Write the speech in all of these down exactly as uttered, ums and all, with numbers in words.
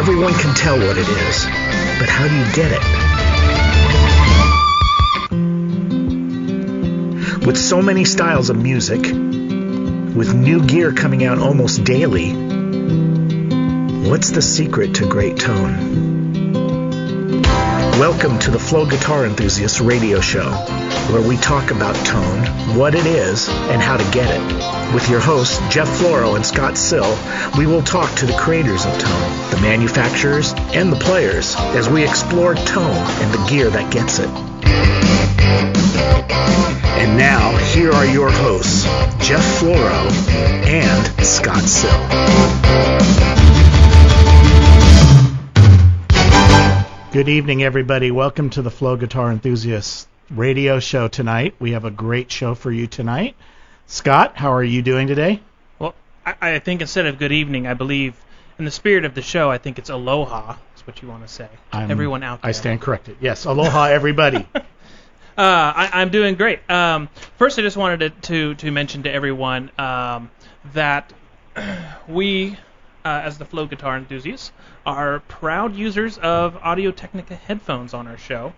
Everyone can tell what it is, but how do you get it? With so many styles of music, with new gear coming out almost daily, what's the secret to great tone? Welcome to the Flow Guitar Enthusiast radio show, where we talk about tone, what it is, and how to get it. With your hosts, Jeff Floro and Scott Sill, we will talk to the creators of tone, the manufacturers, and the players as we explore tone and the gear that gets it. And now, here are your hosts, Jeff Floro and Scott Sill. Good evening, everybody. Welcome to the Flow Guitar Enthusiast radio show tonight. We have a great show for you tonight. Scott, how are you doing today? Well, I, I think instead of good evening, I believe in the spirit of the show, I think it's aloha is what you want to say. I'm, Everyone out there. I stand corrected. Yes, aloha, everybody. uh, I, I'm doing great. Um, first, I just wanted to, to, to mention to everyone um, that we, uh, as the Flow Guitar Enthusiasts, are proud users of Audio-Technica headphones on our show.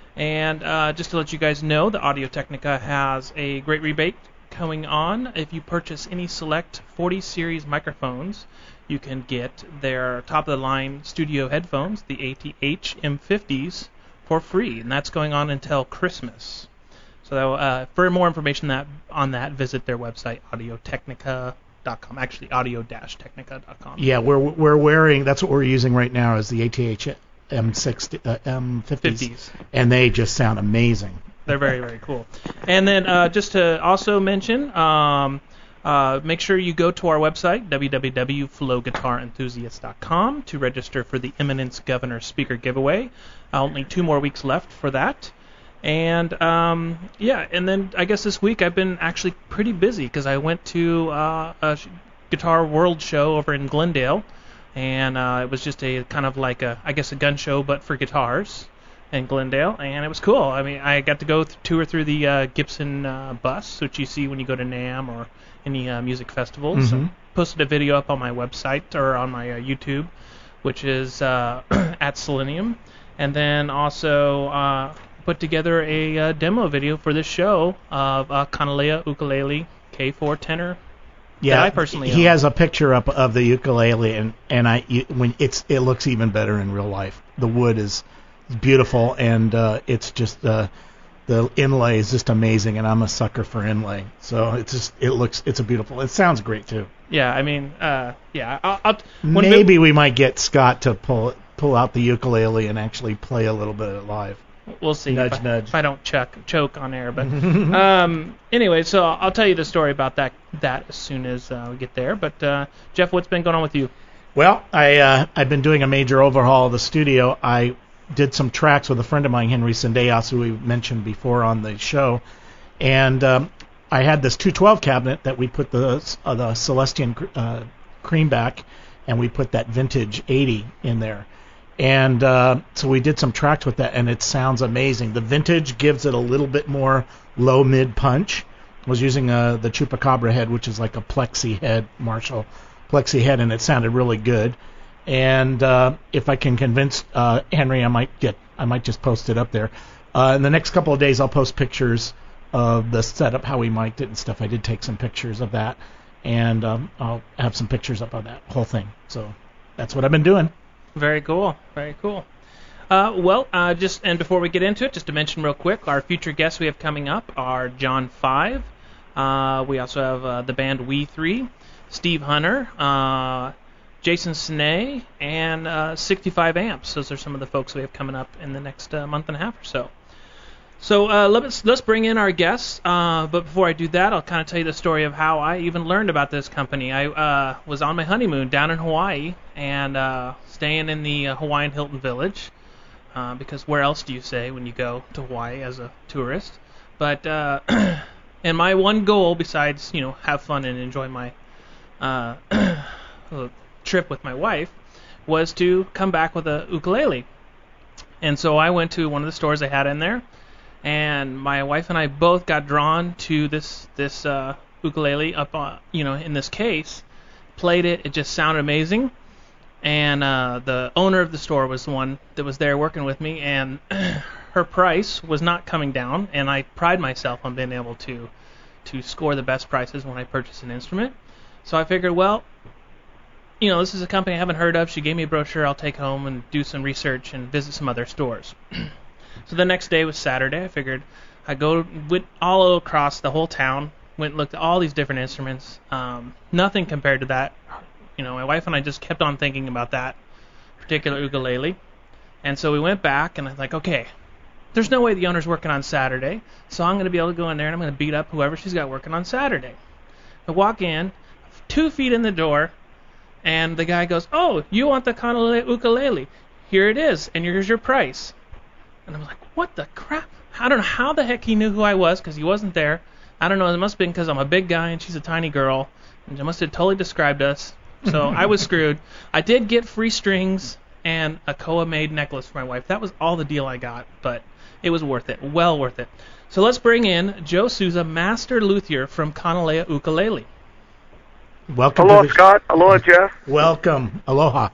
And uh, just to let you guys know, the Audio-Technica has a great rebate going on. If you purchase any select forty series microphones, you can get their top-of-the-line studio headphones, the A T H M fifties, for free, and that's going on until Christmas. So uh, for more information that on that, visit their website, audio technica dot com. Actually, audio dash technica dot com. Yeah, we're we're wearing, that's what we're using right now is the A T H M sixty, uh, M fifties, fifties. And they just sound amazing. They're very, very cool. And then uh, just to also mention, um, uh, make sure you go to our website, w w w dot flow guitar enthusiast dot com, to register for the Eminence Governor Speaker Giveaway. Uh, only two more weeks left for that. And, um, yeah, and then I guess this week I've been actually pretty busy because I went to uh, a Guitar World show over in Glendale. And uh, it was just a kind of like, a, I guess, a gun show, but for guitars in Glendale, and it was cool. I mean, I got to go th- tour through the uh, Gibson uh, bus, which you see when you go to NAMM or any uh, music festivals. Mm-hmm. I posted a video up on my website or on my uh, YouTube, which is uh, at Selenium, and then also uh, put together a uh, demo video for this show of uh, Kanalea ukulele K four tenor. Yeah, I personally he own. has a picture up of the ukulele, and and I you, when it's it looks even better in real life. The wood is beautiful, and uh, it's just uh, the inlay is just amazing, and I'm a sucker for inlay. So it's just it looks it's a beautiful. It sounds great too. Yeah, I mean, uh, yeah. I'll, I'll, Maybe we might get Scott to pull pull out the ukulele and actually play a little bit of it live. We'll see. Nudge, if I, nudge. If I don't choke choke on air, but um, anyway, so I'll tell you the story about that that as soon as uh, we get there. But uh, Jeff, what's been going on with you? Well, I uh, I've been doing a major overhaul of the studio. I did some tracks with a friend of mine, Henry Sendejas, who we mentioned before on the show, and um, I had this two twelve cabinet that we put the uh, the Celestion uh, creamback, and we put that vintage eighty in there. And uh, so we did some tracks with that, and it sounds amazing. The vintage gives it a little bit more low-mid punch. I was using uh, the Chupacabra head, which is like a plexi head, Marshall plexi head, and it sounded really good. And uh, if I can convince uh, Henry, I might get, I might just post it up there. Uh, in the next couple of days, I'll post pictures of the setup, how we mic'd it and stuff. I did take some pictures of that, and um, I'll have some pictures up of that whole thing. So that's what I've been doing. Very cool. Very cool. Uh, well, uh, just and before we get into it, just to mention real quick, our future guests we have coming up are John Five. Uh, we also have uh, the band We Three, Steve Hunter, uh, Jason Snee, and uh, sixty-five amps. Those are some of the folks we have coming up in the next uh, month and a half or so. So uh, let's let's bring in our guests. Uh, but before I do that, I'll kind of tell you the story of how I even learned about this company. I uh, was on my honeymoon down in Hawaii and uh, staying in the uh, Hawaiian Hilton Village, uh, because where else do you stay when you go to Hawaii as a tourist? But uh, and my one goal, besides you know have fun and enjoy my uh, trip with my wife, was to come back with a ukulele. And so I went to one of the stores they had in there. And my wife and I both got drawn to this this uh, ukulele up on, you know, in this case. Played it, it just sounded amazing. and uh, the owner of the store was the one that was there working with me, and her price was not coming down, and I pride myself on being able to to score the best prices when I purchase an instrument. So I figured, well, you know, this is a company I haven't heard of. She gave me a brochure. I'll take home and do some research and visit some other stores. So the next day was Saturday. I figured I'd go went all across the whole town, went and looked at all these different instruments. Um, nothing compared to that. You know, my wife and I just kept on thinking about that particular ukulele. And so we went back, and I was like, okay, there's no way the owner's working on Saturday, so I'm going to be able to go in there and I'm going to beat up whoever she's got working on Saturday. I walk in, two feet in the door, and the guy goes, oh, you want the Kanilea ukulele? Here it is, and here's your price. And I'm like, what the crap? I don't know how the heck he knew who I was, because he wasn't there. I don't know, it must have been because I'm a big guy and she's a tiny girl, and she must have totally described us. So I was screwed. I did get free strings and a Koa-made necklace for my wife. That was all the deal I got, but it was worth it, well worth it. So let's bring in Joe Souza, Master Luthier from Kanilea Ukulele. Welcome. Hello, to the Scott. Aloha, Jeff. Welcome. Aloha.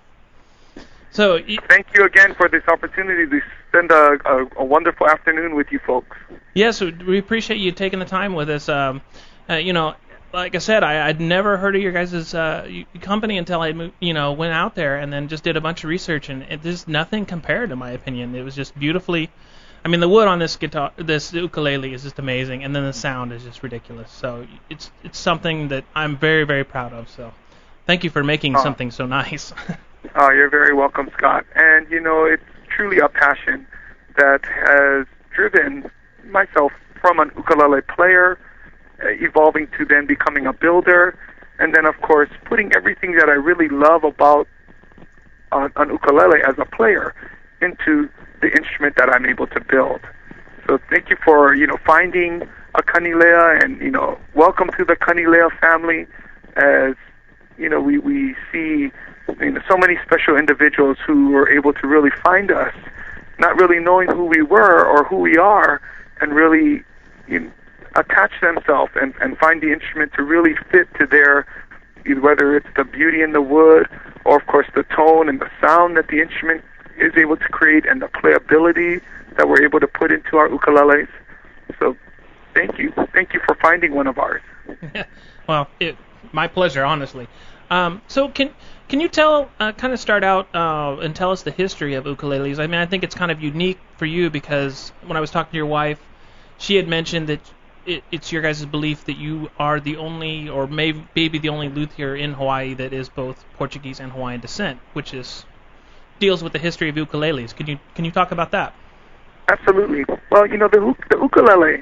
So y- Thank you again for this opportunity to spend a, a, a wonderful afternoon with you folks. yes, we appreciate you taking the time with us. Um, uh, you know, like I said, I, I'd never heard of your guys' uh, company until I, moved, you know, went out there and then just did a bunch of research, and it, there's nothing compared, in my opinion. It was just beautifully. I mean, the wood on this guitar, this ukulele, is just amazing, and then the sound is just ridiculous. So it's it's something that I'm very, very proud of. So thank you for making oh. something so nice. Oh, you're very welcome, Scott. And, you know, it's truly a passion that has driven myself from an ukulele player, uh, evolving to then becoming a builder, and then, of course, putting everything that I really love about uh, an ukulele as a player into the instrument that I'm able to build. So thank you for, you know, finding a Kanilea, and, you know, welcome to the Kanilea family. As, you know, we, we see, you know, so many special individuals who were able to really find us, not really knowing who we were or who we are, and really, you know, attach themselves and, and find the instrument to really fit to their, whether it's the beauty in the wood, or of course the tone and the sound that the instrument is able to create, and the playability that we're able to put into our ukuleles. So thank you. Thank you for finding one of ours. Well, it, my pleasure, honestly. Um, so can can you tell, uh, kind of start out uh, and tell us the history of ukuleles? I mean, I think it's kind of unique for you, because when I was talking to your wife, she had mentioned that it, it's your guys' belief that you are the only, or maybe, maybe the only luthier in Hawaii that is both Portuguese and Hawaiian descent, which is deals with the history of ukuleles. Can you can you talk about that? Absolutely. Well, you know, the, the ukulele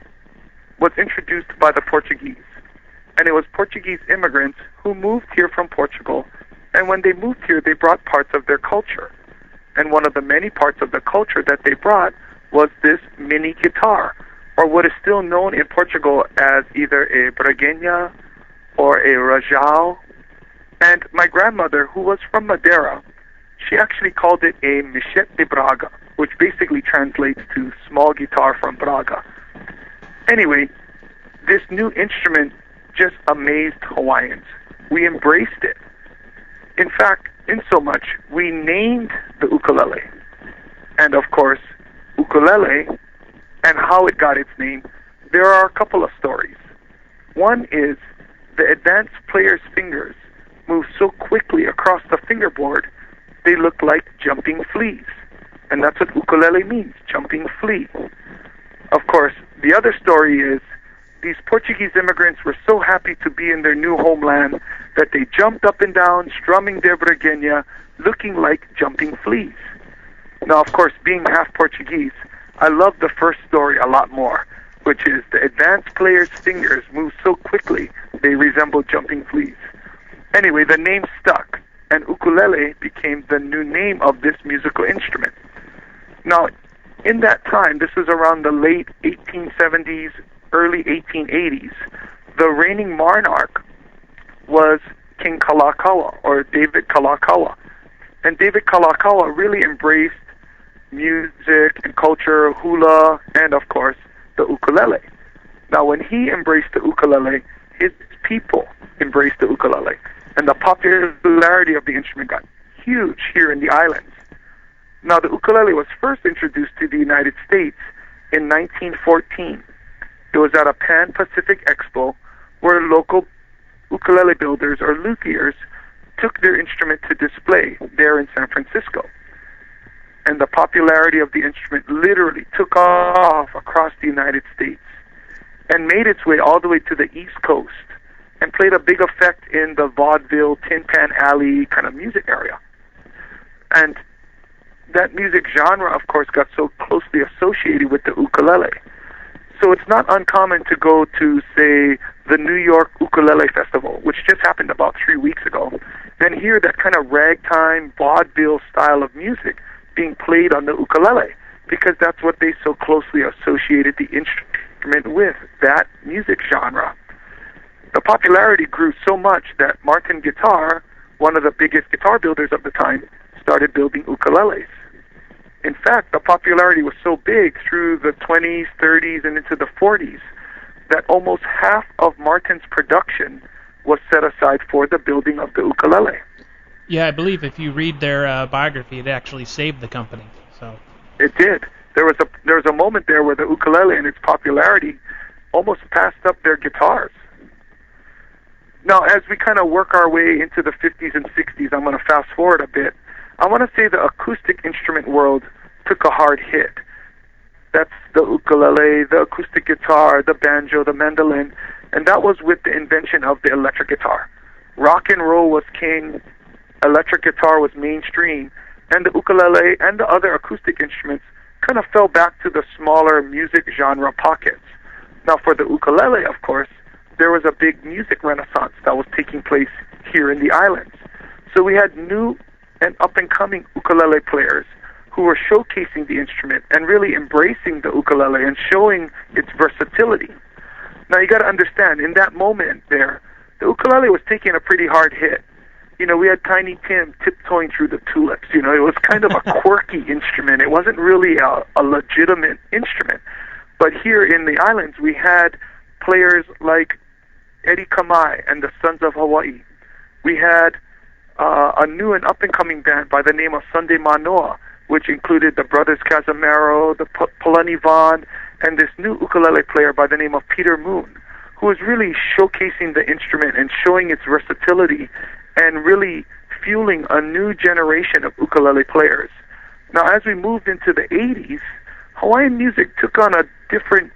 was introduced by the Portuguese, and it was Portuguese immigrants who moved here from Portugal, and when they moved here, they brought parts of their culture. And one of the many parts of the culture that they brought was this mini guitar, or what is still known in Portugal as either a braguinha or a rajal. And my grandmother, who was from Madeira, she actually called it a Michete de Braga, which basically translates to small guitar from Braga. Anyway, this new instrument just amazed Hawaiians. We embraced it. In fact, in so much, we named the ukulele. And of course, ukulele and how it got its name, there are a couple of stories. One is the advanced player's fingers move so quickly across the fingerboard, they look like jumping fleas. And that's what ukulele means, jumping flea. Of course, the other story is these Portuguese immigrants were so happy to be in their new homeland that they jumped up and down, strumming their braguinha, looking like jumping fleas. Now, of course, being half Portuguese, I love the first story a lot more, which is the advanced player's fingers move so quickly they resemble jumping fleas. Anyway, the name stuck, and ukulele became the new name of this musical instrument. Now, in that time, this was around the late eighteen seventies, early eighteen eighties, the reigning monarch was King Kalakaua, or David Kalakaua. And David Kalakaua really embraced music and culture, hula, and of course, the ukulele. Now, when he embraced the ukulele, his people embraced the ukulele, and the popularity of the instrument got huge here in the islands. Now, the ukulele was first introduced to the United States in nineteen fourteen. It was at a Pan-Pacific Expo where local ukulele builders or luthiers took their instrument to display there in San Francisco. And the popularity of the instrument literally took off across the United States and made its way all the way to the East Coast and played a big effect in the vaudeville, Tin Pan Alley kind of music area. And that music genre, of course, got so closely associated with the ukulele. So it's not uncommon to go to, say, the New York Ukulele Festival, which just happened about three weeks ago, and hear that kind of ragtime, vaudeville style of music being played on the ukulele, because that's what they so closely associated the instrument with, that music genre. The popularity grew so much that Martin Guitar, one of the biggest guitar builders of the time, started building ukuleles. In fact, the popularity was so big through the twenties, thirties, and into the forties that almost half of Martin's production was set aside for the building of the ukulele. Yeah, I believe if you read their uh, biography, it actually saved the company. So it did. There was a there was a moment there where the ukulele and its popularity almost passed up their guitars. Now, as we kind of work our way into the fifties and sixties, I'm going to fast forward a bit. I want to say the acoustic instrument world took a hard hit. That's the ukulele, the acoustic guitar, the banjo, the mandolin, and that was with the invention of the electric guitar. Rock and roll was king, electric guitar was mainstream, and the ukulele and the other acoustic instruments kind of fell back to the smaller music genre pockets. Now, for the ukulele, of course, there was a big music renaissance that was taking place here in the islands. So we had new and up-and-coming ukulele players who were showcasing the instrument and really embracing the ukulele and showing its versatility. Now, you got to understand, in that moment there, the ukulele was taking a pretty hard hit. You know, we had Tiny Tim tiptoeing through the tulips. You know, it was kind of a quirky instrument. It wasn't really a, a legitimate instrument. But here in the islands, we had players like Eddie Kamai and the Sons of Hawaii. We had uh, a new and up-and-coming band by the name of Sunday Manoa, which included the Brothers Casamaro, the P- Polani Vaughn, and this new ukulele player by the name of Peter Moon, who was really showcasing the instrument and showing its versatility and really fueling a new generation of ukulele players. Now, as we moved into the eighties, Hawaiian music took on a different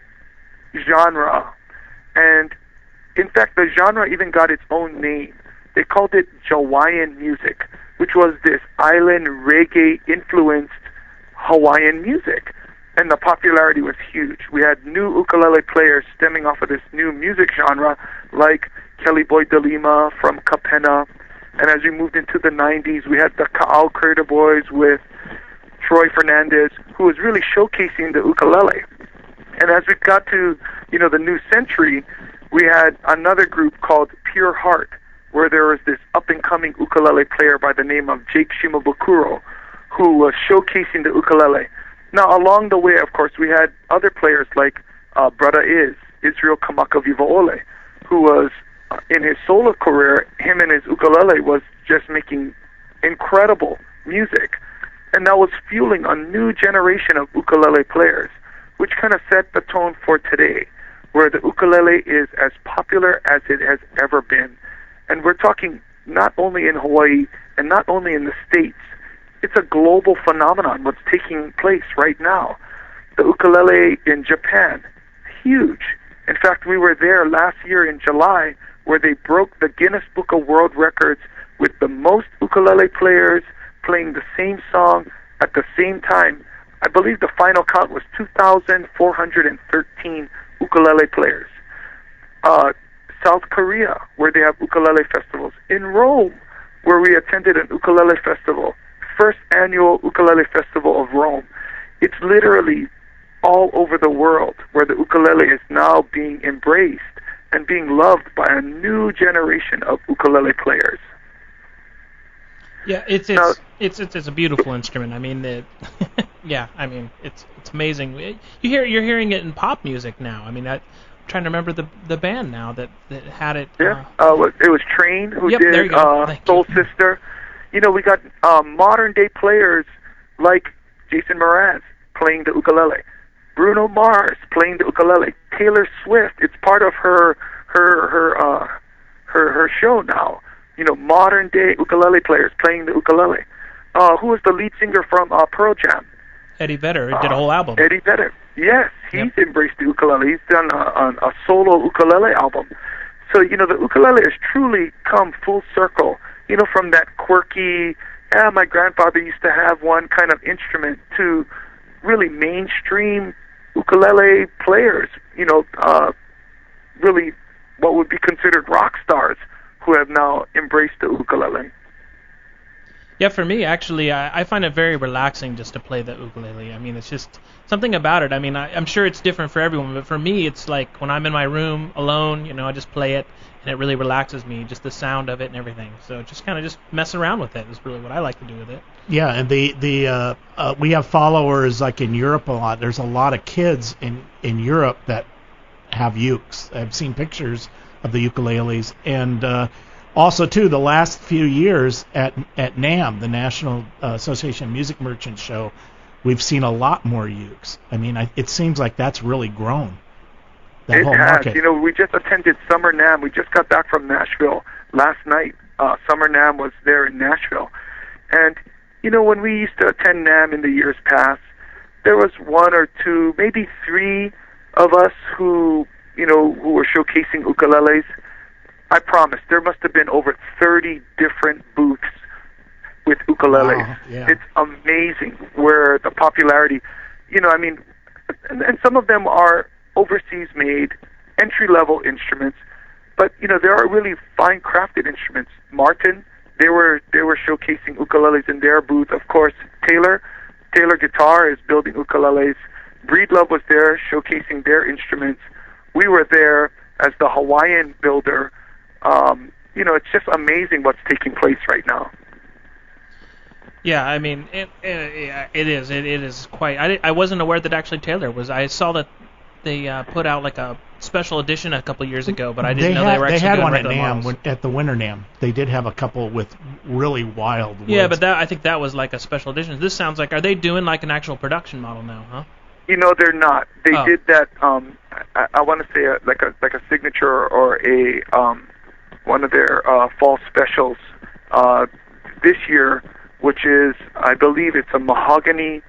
genre, and in fact, the genre even got its own name. They called it Jawaiian music, which was this island reggae-influenced Hawaiian music. And the popularity was huge. We had new ukulele players stemming off of this new music genre, like Kelly Boy DeLima from Kapena. And as we moved into the nineties, we had the Ka'au Curta Boys with Troy Fernandez, who was really showcasing the ukulele. And as we got to, you know, the new century, we had another group called Pure Heart, where there was this up-and-coming ukulele player by the name of Jake Shimabukuro, who was showcasing the ukulele. Now, along the way, of course, we had other players like uh, Brother Iz, Israel Kamaka Vivaole, who was, uh, in his solo career, him and his ukulele was just making incredible music. And that was fueling a new generation of ukulele players, which kind of set the tone for today, where the ukulele is as popular as it has ever been. And we're talking not only in Hawaii and not only in the States. It's a global phenomenon, what's taking place right now. The ukulele in Japan, huge. In fact, we were there last year in July, where they broke the Guinness Book of World Records with the most ukulele players playing the same song at the same time. I believe the final count was two thousand four hundred thirteen ukulele players. Uh, South Korea, where they have ukulele festivals. In Rome, where we attended an ukulele festival, first annual ukulele festival of Rome. It's literally all over the world where the ukulele is now being embraced and being loved by a new generation of ukulele players. Yeah, it's it's now, it's, it's it's a beautiful instrument. I mean, the yeah, I mean, it's it's amazing. You hear you're hearing it in pop music now. I mean, I, I'm trying to remember the the band now that, that had it. Yeah, uh, uh, it was Train who yep, did uh, Soul you. Sister. You know, we got um, modern day players like Jason Mraz playing the ukulele, Bruno Mars playing the ukulele, Taylor Swift. It's part of her her her uh, her her show now. You know, modern day ukulele players playing the ukulele. Uh, who is the lead singer from uh, Pearl Jam? Eddie Vedder did a whole album. Uh, Eddie Vedder. Yes, he's Yep. embraced the ukulele. He's done a, a, a solo ukulele album. So, you know, the ukulele has truly come full circle, you know, from that quirky, ah, my grandfather used to have one kind of instrument to really mainstream ukulele players, you know, uh, really what would be considered rock stars who have now embraced the ukulele. Yeah, for me, actually, I, I find it very relaxing just to play the ukulele. I mean, it's just something about it. I mean, I, I'm sure it's different for everyone, but for me, it's like when I'm in my room alone, you know, I just play it, and it really relaxes me, just the sound of it and everything. So just kind of just mess around with it is really what I like to do with it. Yeah, and the the uh, uh, we have followers like in Europe a lot. There's a lot of kids in in Europe that have ukes. I've seen pictures of the ukuleles, and uh, also too the last few years at at NAMM, the National uh, Association of Music Merchants show, we've seen a lot more ukes. I mean, I, it seems like that's really grown. That It whole has. market. You know, we just attended Summer NAMM. We just got back from Nashville last night. Uh, Summer NAMM was there in Nashville. And, you know, when we used to attend NAMM in the years past, there was one or two, maybe three of us who, you know, who were showcasing ukuleles. I promise, there must have been over thirty different booths with ukuleles. Wow, yeah. It's amazing where the popularity, you know, I mean, and, and some of them are overseas made, entry-level instruments, but, you know, there are really fine crafted instruments. Martin, they were they were showcasing ukuleles in their booth. Of course, Taylor, Taylor Guitar is building ukuleles. Breedlove was there showcasing their instruments. We were there as the Hawaiian builder. Um, you know, it's just amazing what's taking place right now. Yeah, I mean, it it, it is. It, it is quite. I, I wasn't aware that actually Taylor was. I saw that they uh, put out like a special edition a couple years ago, but I didn't they know had, they were actually They had doing one at regular NAMM, models. when, at the Winter NAMM. They did have a couple with really wild woods. Yeah, but that I think that was like a special edition. This sounds like, are they doing like an actual production model now, huh? You know, they're not. They Oh. did that. Um, I, I want to say a, like a like a signature or a um, one of their uh, fall specials uh, this year, which is, I believe, it's a mahogany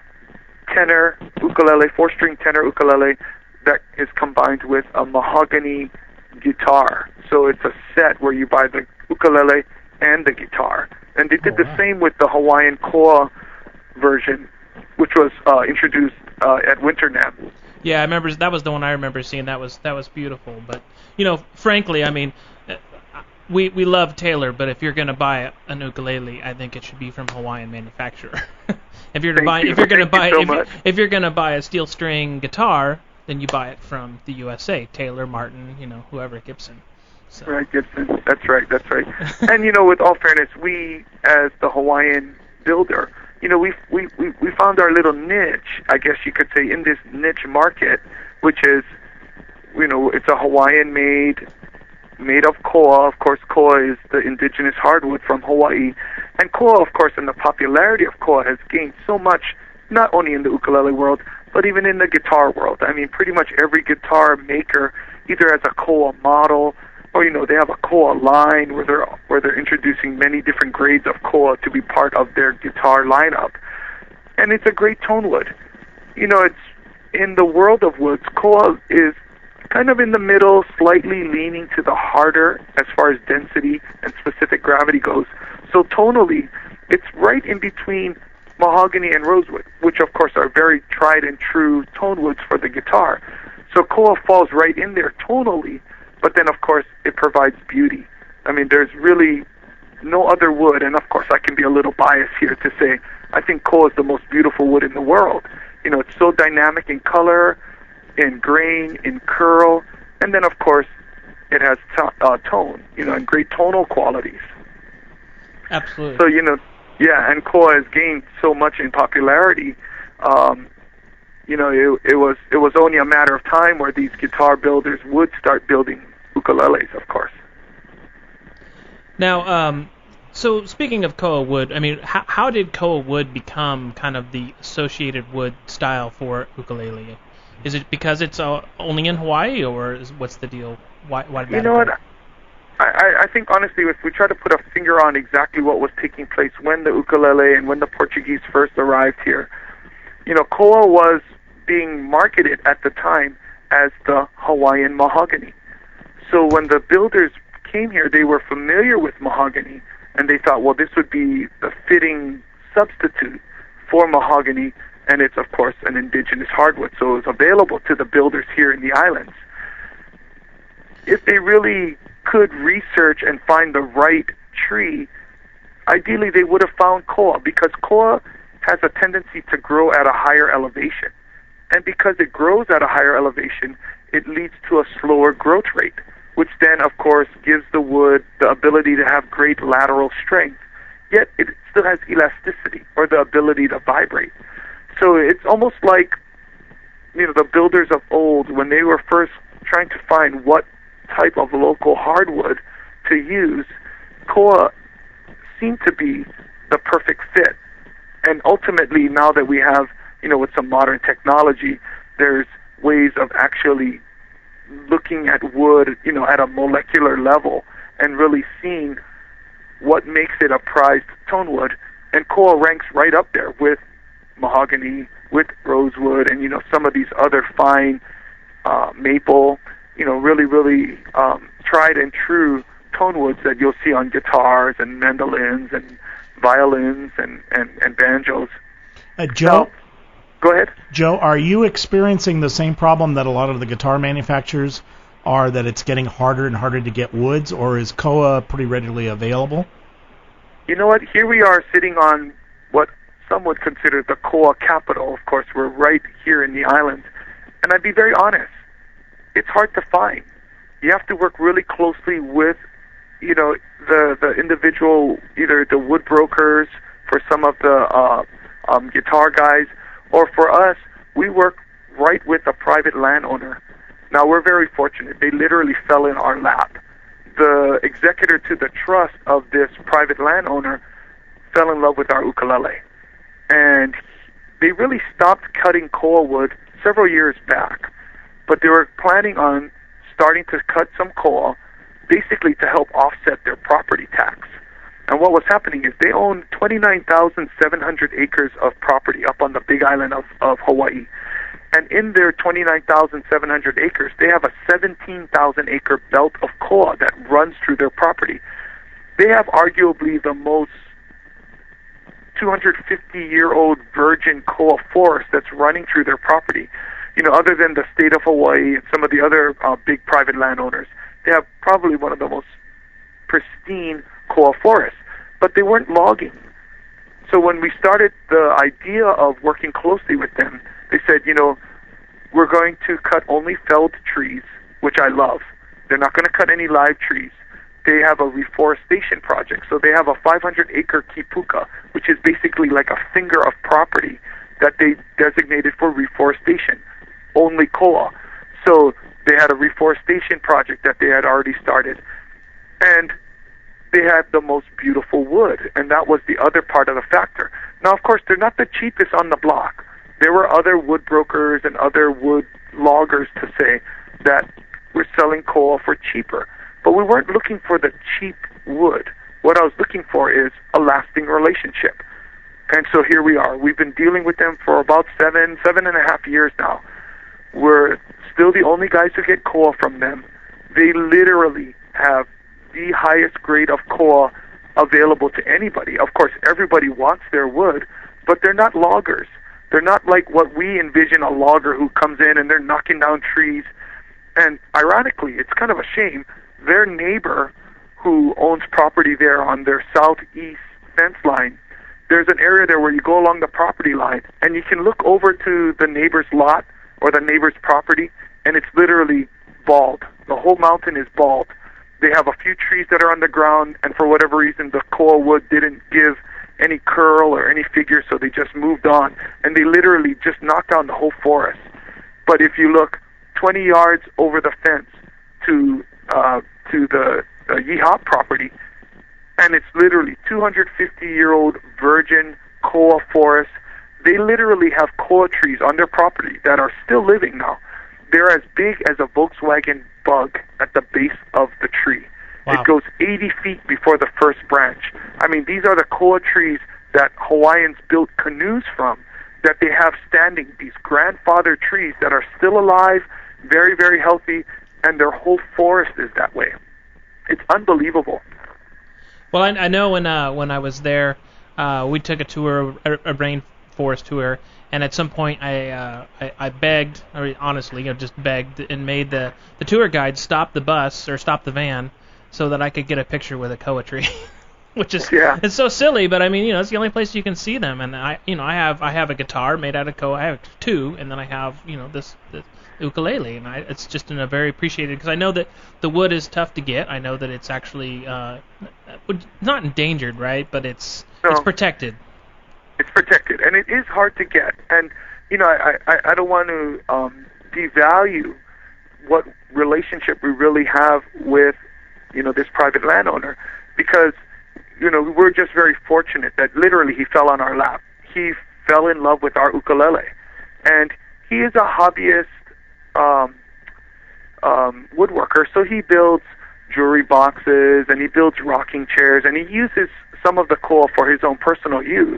tenor ukulele, four-string tenor ukulele that is combined with a mahogany guitar. So it's a set where you buy the ukulele and the guitar. And they did Oh, the wow. same with the Hawaiian koa version, which was uh, introduced uh, at Winter NAMM. Yeah, I remember that was the one I remember seeing. That was that was beautiful. But you know, frankly, I mean, uh, we we love Taylor, but if you're gonna buy an ukulele, I think it should be from Hawaiian manufacturer. if you're Thank buy you. if you're gonna Thank you buy so if, you- much. if you're gonna buy a steel string guitar, then you buy it from the U S A, Taylor, Martin, you know, whoever, Gibson. So. Right, Gibson. That's right. That's right. And you know, with all fairness, we as the Hawaiian builder, you know, we we we we found our little niche, I guess you could say, in this niche market, which is, you know, it's a Hawaiian made, made of koa. Of course, koa is the indigenous hardwood from Hawaii, and koa, of course, and the popularity of koa has gained so much, not only in the ukulele world, but even in the guitar world. I mean, pretty much every guitar maker either has a koa model, or, you know, they have a koa line where they're where they're introducing many different grades of koa to be part of their guitar lineup. And it's a great tone wood. You know, it's in the world of woods, koa is kind of in the middle, slightly leaning to the harder as far as density and specific gravity goes. So tonally, it's right in between mahogany and rosewood, which of course are very tried and true tone woods for the guitar. So koa falls right in there tonally, but then of course it provides beauty. I mean, there's really no other wood, and of course I can be a little biased here to say I think koa is the most beautiful wood in the world. You know, it's so dynamic in color, in grain, in curl, and then of course it has to- uh, tone, you know, and great tonal qualities. Absolutely. So, you know, yeah, and koa has gained so much in popularity. Um, you know, it, it was it was only a matter of time where these guitar builders would start building ukuleles, of course. Now, um, So speaking of koa wood, I mean, how, how did koa wood become kind of the associated wood style for ukulele? Is it because it's uh, only in Hawaii, or is, what's the deal? Why, why did that You know occur? what? I, I think, honestly, if we try to put a finger on exactly what was taking place when the ukulele and when the Portuguese first arrived here, you know, koa was being marketed at the time as the Hawaiian mahogany. So when the builders came here, they were familiar with mahogany, and they thought, well, this would be the fitting substitute for mahogany, and it's, of course, an indigenous hardwood, so it was available to the builders here in the islands. If they really could research and find the right tree, ideally they would have found koa, because koa has a tendency to grow at a higher elevation. And because it grows at a higher elevation, it leads to a slower growth rate, which then, of course, gives the wood the ability to have great lateral strength, yet it still has elasticity, or the ability to vibrate. So it's almost like, you know, the builders of old, when they were first trying to find what type of local hardwood to use, koa seemed to be the perfect fit. And ultimately, now that we have, you know, with some modern technology, there's ways of actually looking at wood, you know, at a molecular level and really seeing what makes it a prized tone wood. And koa ranks right up there with mahogany, with rosewood, and, you know, some of these other fine uh, maple, you know, really, really um, tried and true tone woods that you'll see on guitars and mandolins and violins and, and, and banjos. Uh, Joe? Now, go ahead. Joe, are you experiencing the same problem that a lot of the guitar manufacturers are, that it's getting harder and harder to get woods, or is koa pretty readily available? You know what? Here we are sitting on what some would consider the koa capital. Of course, we're right here in the islands. And I'd be very honest, it's hard to find. You have to work really closely with, you know, the the individual, either the wood brokers for some of the uh, um, guitar guys, or for us, we work right with a private landowner. Now, we're very fortunate. They literally fell in our lap. The executor to the trust of this private landowner fell in love with our ukulele. And they really stopped cutting koa wood several years back. But they were planning on starting to cut some koa, basically to help offset their property tax. And what was happening is they own twenty-nine thousand seven hundred acres of property up on the big island of, of Hawaii. And in their twenty-nine thousand seven hundred acres, they have a seventeen thousand acre belt of koa that runs through their property. They have arguably the most two hundred fifty year old virgin koa forest that's running through their property. You know, other than the state of Hawaii and some of the other uh, big private landowners, they have probably one of the most pristine koa forests. But they weren't logging. So when we started the idea of working closely with them, they said, you know, we're going to cut only felled trees, which I love. They're not going to cut any live trees. They have a reforestation project. So they have a five hundred acre kipuka, which is basically like a finger of property that they designated for reforestation, only koa. So they had a reforestation project that they had already started. And they had the most beautiful wood, and that was the other part of the factor. Now, of course, they're not the cheapest on the block. There were other wood brokers and other wood loggers to say that we're selling koa for cheaper. But we weren't looking for the cheap wood. What I was looking for is a lasting relationship. And so here we are. We've been dealing with them for about seven, seven and a half years now. We're still the only guys who get koa from them. They literally have the highest grade of koa available to anybody. Of course, everybody wants their wood, but they're not loggers. They're not like what we envision a logger who comes in and they're knocking down trees. And ironically, it's kind of a shame, their neighbor who owns property there on their southeast fence line, there's an area there where you go along the property line and you can look over to the neighbor's lot or the neighbor's property, and it's literally bald. The whole mountain is bald. They have a few trees that are on the ground, and for whatever reason, the koa wood didn't give any curl or any figure, so they just moved on. And they literally just knocked down the whole forest. But if you look twenty yards over the fence to uh, to the uh, Yeehop property, and it's literally two hundred fifty year old virgin koa forest. They literally have koa trees on their property that are still living now. They're as big as a Volkswagen Bug at the base of the tree. Wow. It goes eighty feet before the first branch. I mean, these are the koa trees that Hawaiians built canoes from, that they have standing, these grandfather trees that are still alive, very, very healthy, and their whole forest is that way. It's unbelievable. Well, I, I know when uh, when I was there, uh, we took a tour, a, a rainforest tour, and at some point I, uh, I I begged, or honestly, you know, just begged and made the, the tour guide stop the bus or stop the van so that I could get a picture with a koa tree. Which is yeah. It's so silly, but I mean, you know, it's the only place you can see them. And I, you know, I have I have a guitar made out of koa. I have two, and then I have, you know, this, this ukulele, and I, it's just in a very appreciated, because I know that the wood is tough to get. I know that it's actually uh, not endangered, right? But it's no, it's protected. It's protected, and it is hard to get. And you know, I I, I don't want to um, devalue what relationship we really have with, you know, this private landowner, because, you know, we're just very fortunate that literally he fell on our lap. He fell in love with our ukulele. And he is a hobbyist um, um, woodworker, so he builds jewelry boxes, and he builds rocking chairs, and he uses some of the koa for his own personal use.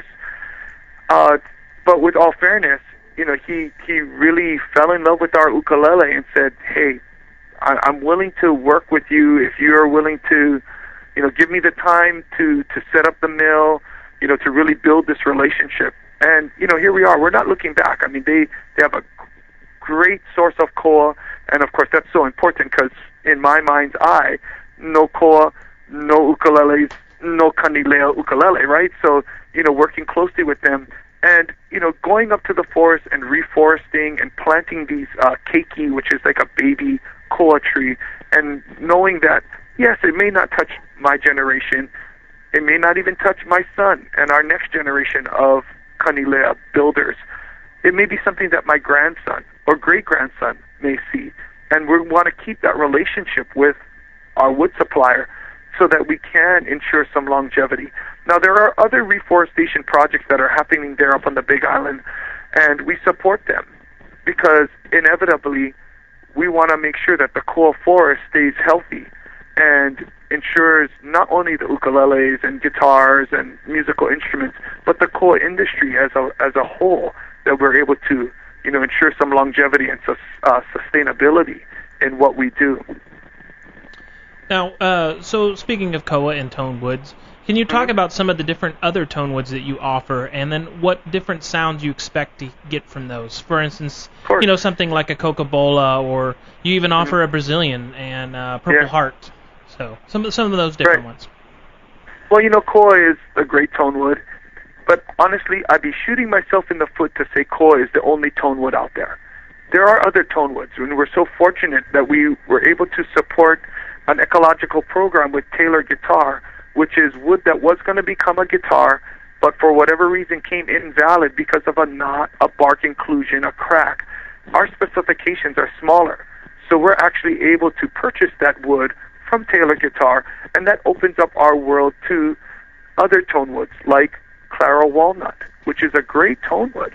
Uh, but with all fairness, you know, he, he really fell in love with our ukulele and said, hey, I, I'm willing to work with you if you're willing to, you know, give me the time to, to set up the mill, you know, to really build this relationship. And, you know, here we are. We're not looking back. I mean, they, they have a great source of koa, and, of course, that's so important because, in my mind's eye, no koa, no ukuleles, no kanilea ukulele, right? So, you know, working closely with them and, you know, going up to the forest and reforesting and planting these uh, keiki, which is like a baby koa tree, and knowing that, yes, it may not touch my generation, it may not even touch my son and our next generation of kanilea builders. It may be something that my grandson or great-grandson may see, and we want to keep that relationship with our wood supplier so that we can ensure some longevity. Now, there are other reforestation projects that are happening there up on the Big Island, and we support them because inevitably we want to make sure that the koa forest stays healthy and ensures not only the ukuleles and guitars and musical instruments, but the koa industry as a as a whole, that we're able to, you know, ensure some longevity and sus, uh, sustainability in what we do. Now, uh, so speaking of koa and tone woods, can you talk mm-hmm. about some of the different other tone woods that you offer, and then what different sounds you expect to get from those? For instance, you know, something like a Coca-Cola, or you even mm-hmm. offer a Brazilian and uh, Purple yeah. Heart. So some some of those different right. ones. Well, you know, koa is a great tone wood, but honestly, I'd be shooting myself in the foot to say koa is the only tone wood out there. There are other tone woods, and we're so fortunate that we were able to support an ecological program with Taylor Guitar, which is wood that was going to become a guitar, but for whatever reason came invalid because of a knot, a bark inclusion, a crack. Our specifications are smaller, so we're actually able to purchase that wood from Taylor Guitar, and that opens up our world to other tone woods like Claro Walnut, which is a great tone wood,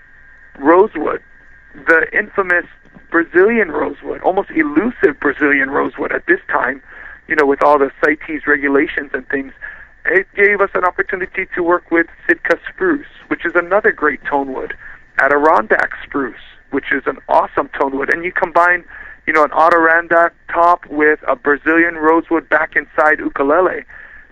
rosewood, the infamous Brazilian rosewood, almost elusive Brazilian rosewood at this time, you know, with all the CITES regulations and things. It gave us an opportunity to work with Sitka spruce, which is another great tone wood, Adirondack spruce, which is an awesome tone wood, and you combine, you know, an Adirondack top with a Brazilian rosewood back inside ukulele,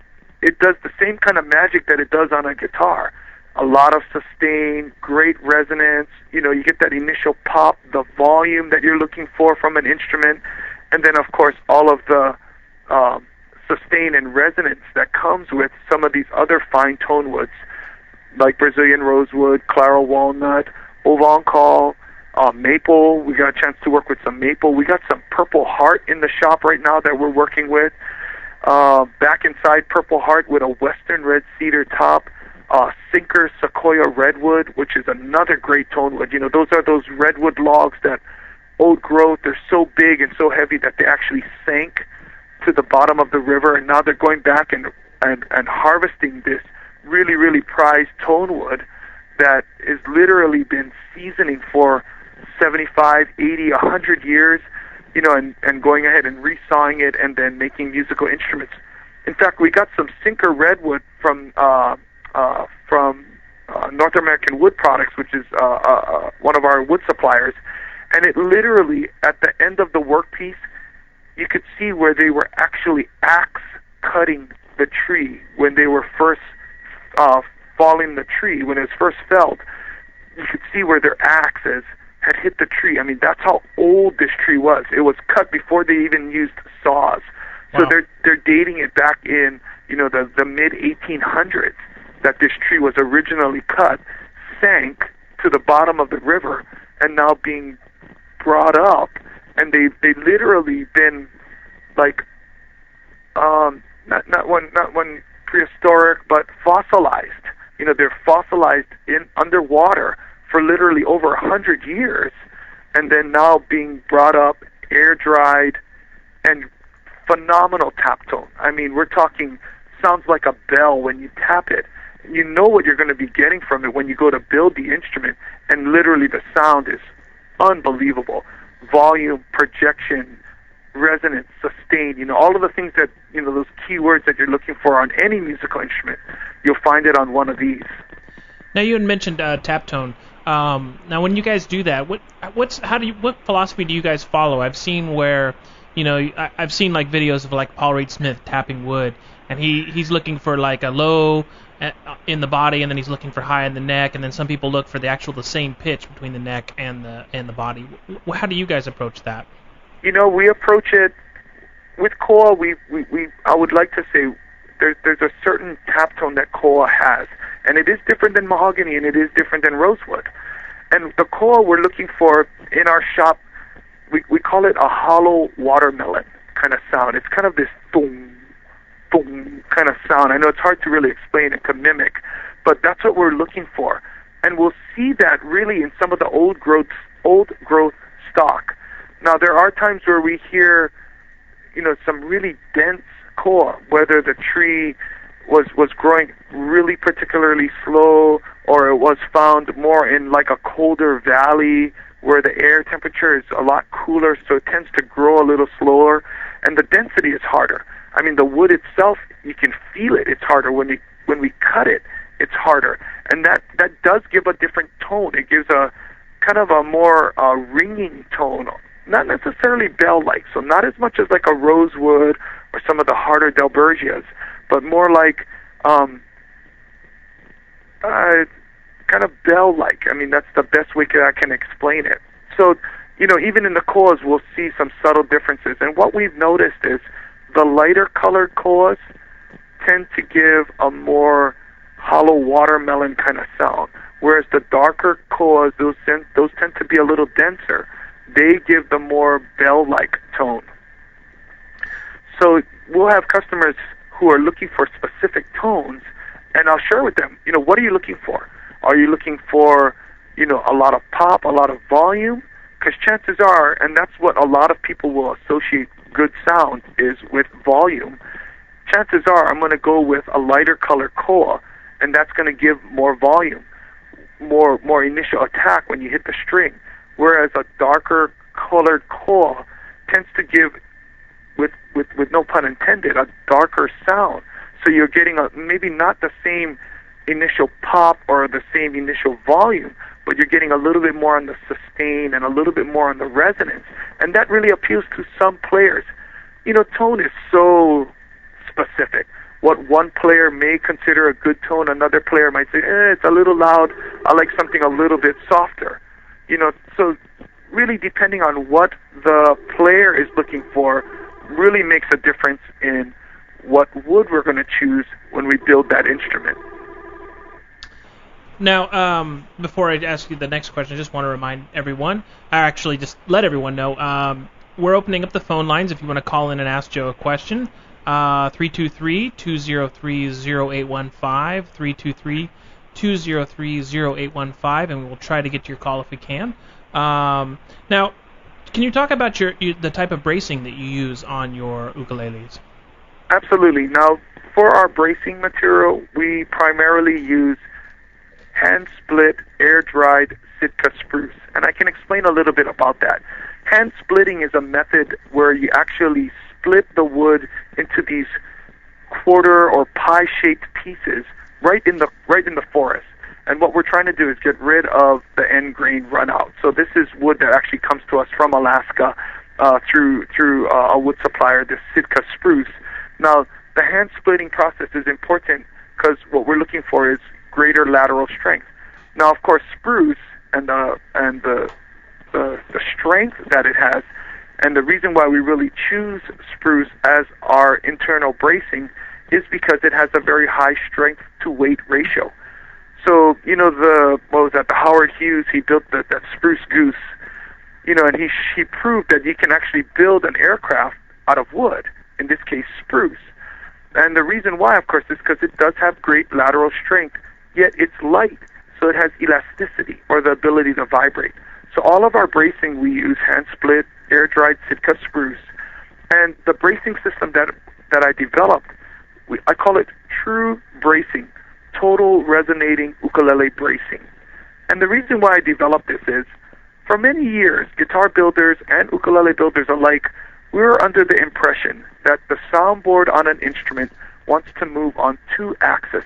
it does the same kind of magic that it does on a guitar. A lot of sustain, great resonance, you know, you get that initial pop, the volume that you're looking for from an instrument, and then, of course, all of the um, sustain and resonance that comes with some of these other fine tone woods, like Brazilian rosewood, Claro Walnut, Ovancall, uh, maple. We got a chance to work with some maple. We got some Purple Heart in the shop right now that we're working with. Uh, back inside Purple Heart with a Western red cedar top, uh, Sinker Sequoia redwood, which is another great tone wood. You know, those are those redwood logs that old growth, they're so big and so heavy that they actually sank to the bottom of the river, and now they're going back and and, and harvesting this really, really prized tone wood that has literally been seasoning for seventy-five, eighty, one hundred years, you know, and, and going ahead and resawing it and then making musical instruments. In fact, we got some Sinker redwood from uh, uh, from uh, North American Wood Products, which is uh, uh, one of our wood suppliers, and it literally, at the end of the workpiece, you could see where they were actually axe cutting the tree when they were first uh, falling the tree, when it was first felled. You could see where their axes had hit the tree. I mean, that's how old this tree was. It was cut before they even used saws. So wow. they're they're dating it back in, you know, the, the mid eighteen hundreds that this tree was originally cut, sank to the bottom of the river, and now being brought up, and they they literally been like um not not one not one prehistoric, but fossilized. You know, they're fossilized in underwater for literally over a hundred years, and then now being brought up, air dried, and phenomenal tap tone. I mean, we're talking sounds like a bell when you tap it. You know what you're going to be getting from it when you go to build the instrument, and literally the sound is unbelievable. Volume, projection, resonance, sustain, you know, all of the things that, you know, those key words that you're looking for on any musical instrument, you'll find it on one of these. Now, you had mentioned uh, tap tone. Um, now, when you guys do that, what what's how do you what philosophy do you guys follow? I've seen where, you know, I, I've seen like videos of like Paul Reed Smith tapping wood, and he, he's looking for like a low in the body, and then he's looking for high in the neck, and then some people look for the actual the same pitch between the neck and the and the body. How do you guys approach that? You know, we approach it with koa. We we, we I would like to say there's there's a certain tap tone that koa has, and it is different than mahogany, and it is different than rosewood. And the koa we're looking for in our shop, we we call it a hollow watermelon kind of sound. It's kind of this boom, boom kind of sound. I know it's hard to really explain it, to mimic, but that's what we're looking for. And we'll see that really in some of the old growth old growth stock. Now, there are times where we hear, you know, some really dense koa, whether the tree was was growing really particularly slow, or it was found more in like a colder valley where the air temperature is a lot cooler, so it tends to grow a little slower, and the density is harder. I mean, the wood itself, you can feel it. It's harder when we when we cut it. It's harder, and that that does give a different tone. It gives a kind of a more uh, ringing tone. Not necessarily bell-like, so not as much as like a rosewood or some of the harder Delbergias, but more like um, uh, kind of bell-like. I mean, that's the best way I can explain it. So, you know, even in the koas, we'll see some subtle differences. And what we've noticed is the lighter-colored koas tend to give a more hollow watermelon kind of sound, whereas the darker koas, those tend, those tend to be a little denser. They give the more bell-like tone. So we'll have customers who are looking for specific tones, and I'll share with them, you know, what are you looking for? Are you looking for, you know, a lot of pop, a lot of volume? Because chances are, and that's what a lot of people will associate good sound is with volume, chances are I'm going to go with a lighter color koa, and that's going to give more volume, more more initial attack when you hit the string. Whereas a darker colored koa tends to give, with, with, with no pun intended, a darker sound. So you're getting a, maybe not the same initial pop or the same initial volume, but you're getting a little bit more on the sustain and a little bit more on the resonance. And that really appeals to some players. You know, tone is so specific. What one player may consider a good tone, another player might say, eh, it's a little loud, I like something a little bit softer. You know, so really depending on what the player is looking for really makes a difference in what wood we're going to choose when we build that instrument. Now, um, before I ask you the next question, I just want to remind everyone, or actually just let everyone know, um, we're opening up the phone lines if you want to call in and ask Joe a question. Uh, three two three, two zero three, zero eight one five, three two three, two zero three, zero eight one five, and we will try to get to your call if we can. Um, now, can you talk about your, your the type of bracing that you use on your ukuleles? Absolutely. Now, for our bracing material, we primarily use hand-split, air-dried Sitka spruce. And I can explain a little bit about that. Hand splitting is a method where you actually split the wood into these quarter or pie-shaped pieces right in the right in the forest. And what we're trying to do is get rid of the end grain runout. So this is wood that actually comes to us from Alaska uh, through through uh, a wood supplier, this Sitka spruce. Now, the hand splitting process is important because what we're looking for is greater lateral strength. Now, of course, spruce and the and the the, the strength that it has, and the reason why we really choose spruce as our internal bracing is because it has a very high strength to weight ratio. So, you know, the, what was that, the Howard Hughes, he built the, that Spruce Goose, you know, and he, he proved that you can actually build an aircraft out of wood, in this case, spruce. And the reason why, of course, is because it does have great lateral strength, yet it's light, so it has elasticity, or the ability to vibrate. So all of our bracing, we use hand-split, air-dried Sitka spruce. And the bracing system that, that I developed, we, I call it true bracing. Total resonating ukulele bracing. And the reason why I developed this is, for many years, guitar builders and ukulele builders alike, we were under the impression that the soundboard on an instrument wants to move on two axes,